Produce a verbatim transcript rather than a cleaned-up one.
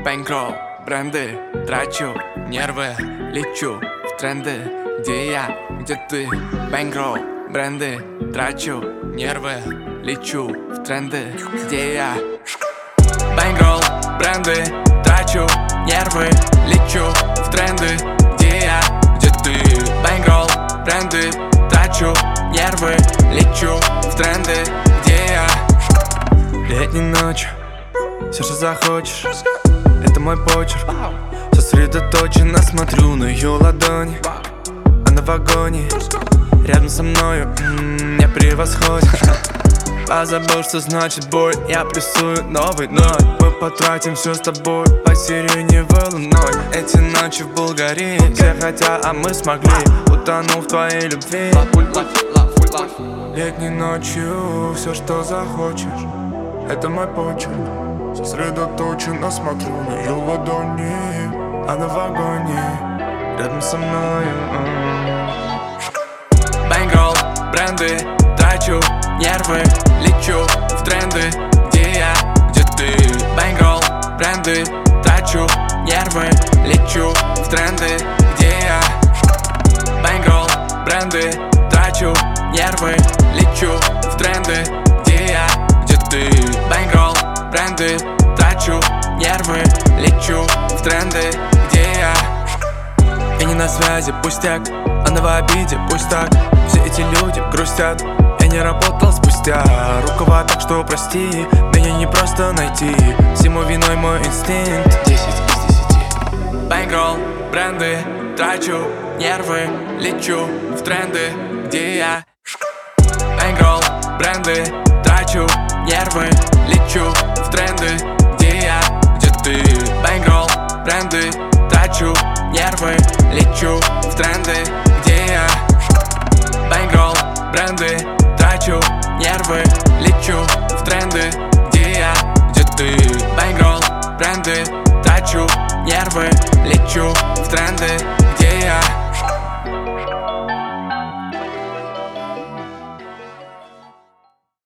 Бэнкролл, бренды, трачу нервы, лечу в тренды. Где я, где ты? Бэнкролл, бренды, трачу нервы, лечу в тренды. Где я? Бэнкролл, бренды, трачу нервы, лечу в тренды. Где я, где ты? Бэнкролл, бренды, трачу нервы, лечу в тренды. Где я? Летней ночью все, что захочешь, это мой почерк. Сосредоточенно смотрю на ее ладони. Она в агонии, рядом со мною, м-м, меня превосходишь. Позабыл, что значит боль, я плюсую новый ноль. Мы потратим все с тобой по сиреневой луной. Эти ночи в Болгарии, все хотят, а мы смогли. Утонул в твоей любви. Летней ночью все, что захочешь, это мой почерк. Сосредоточенно смотрю на ее ладони. Она в агонии, рядом со мною. Бэнкролл, бренды, трачу нервы, лечу в тренды. Где я, где ты? Бэнкролл, бренды, трачу нервы, лечу в тренды. Где я? Бэнкролл, бренды, трачу нервы, лечу в тренды. Где я, где ты? Бэнкролл, бренды, трачу нервы, лечу в тренды. Где я? Я не на связи, пустяк, она в обиде, пусть так. Все эти люди грустят, я не работал спустя рукава, так что прости, меня не просто найти. Всему виной мой инстинкт. Десять из десяти. Бэнкролл, бренды, трачу нервы, лечу в тренды. Где я? Бэнкролл, бренды, трачу нервы, лечу в тренды. Где я, где ты? Бэнкролл, бренды, трачу нервы, лечу в тренды. Где я? Бэнкролл, бренды, трачу нервы, лечу в тренды. Где я, где ты? Бэнкролл, бренды, трачу нервы, лечу в тренды. Где я?